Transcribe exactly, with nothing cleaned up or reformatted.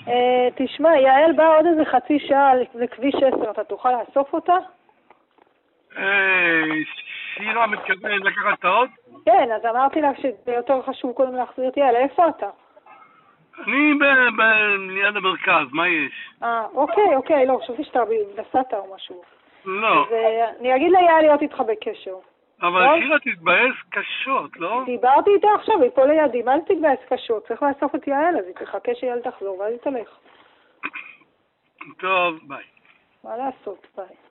אה, תשמע, יעל באה עוד איזה חצי שעה לכביש עשר, אתה תוכל לאסוף אותה? אה, שירה מתכוונת לקחת את האוטו? כן, אז אמרתי לה שזה יותר חשוב קודם להחזיר את יעל, איפה אתה? אני ב- ב- ליד המרכז, מה יש? אה, אוקיי, אוקיי, לא, חשבתי שאתה נסעת או משהו. לא. אז אה, אני אגיד ליעל להיות איתך בקשר. אבל טוב? שירה תתבאס קשות, לא? דיברתי איתה עכשיו, היא פה לידי, מה זה תתבאס קשות? צריך לאסוף את יעל, אז היא תחכה שיעל תחזור, ואז היא תלך. טוב, ביי. מה לעשות, ביי.